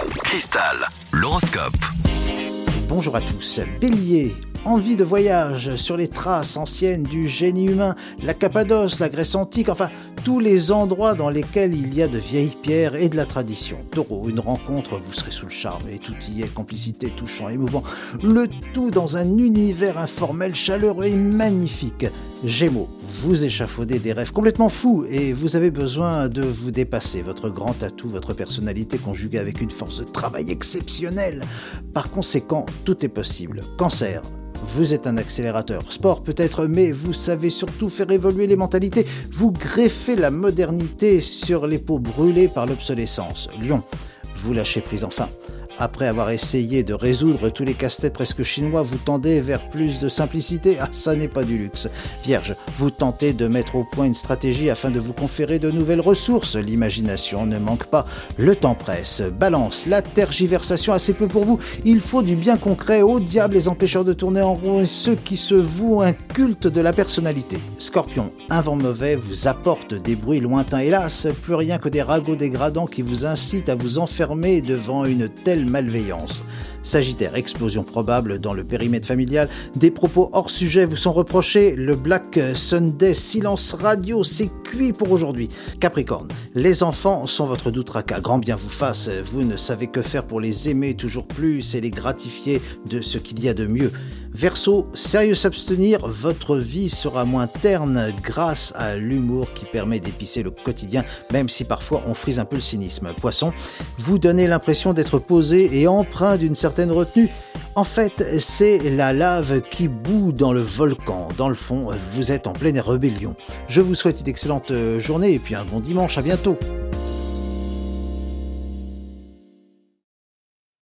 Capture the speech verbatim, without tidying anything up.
Cristal, l'horoscope. Bonjour à tous. Bélier, envie de voyage sur les traces anciennes du génie humain, la Cappadoce, la Grèce antique, enfin tous les endroits dans lesquels il y a de vieilles pierres et de la tradition. Taureau, une rencontre, vous serez sous le charme et tout y est, complicité, touchant, émouvant. Le tout dans un univers informel, chaleureux et magnifique. Gémeaux, vous échafaudez des rêves complètement fous et vous avez besoin de vous dépasser. Votre grand atout, votre personnalité conjuguée avec une force de travail exceptionnelle. Par conséquent, tout est possible. Cancer, vous êtes un accélérateur. Sport peut-être, mais vous savez surtout faire évoluer les mentalités. Vous greffez la modernité sur les peaux brûlées par l'obsolescence. Lion, vous lâchez prise enfin. Après avoir essayé de résoudre tous les casse-têtes presque chinois, vous tendez vers plus de simplicité. Ah, ça n'est pas du luxe. Vierge, vous tentez de mettre au point une stratégie afin de vous conférer de nouvelles ressources. L'imagination ne manque pas, le temps presse. Balance, la tergiversation assez peu pour vous. Il faut du bien concret. Au diable les empêcheurs de tourner en rond et ceux qui se vouent un culte de la personnalité. Scorpion, un vent mauvais vous apporte des bruits lointains. Hélas, plus rien que des ragots dégradants qui vous incitent à vous enfermer devant une telle malveillance. Sagittaire, explosion probable dans le périmètre familial. Des propos hors sujet vous sont reprochés. Le Black Sunday silence radio, c'est cuit pour aujourd'hui. Capricorne, les enfants sont votre doux tracas. Grand bien vous fasse. Vous ne savez que faire pour les aimer toujours plus et les gratifier de ce qu'il y a de mieux. Verseau, sérieux s'abstenir, votre vie sera moins terne grâce à l'humour qui permet d'épicer le quotidien, même si parfois on frise un peu le cynisme. Poisson, vous donnez l'impression d'être posé et empreint d'une certaine retenue. En fait, c'est la lave qui bout dans le volcan. Dans le fond, vous êtes en pleine rébellion. Je vous souhaite une excellente journée et puis un bon dimanche, à bientôt.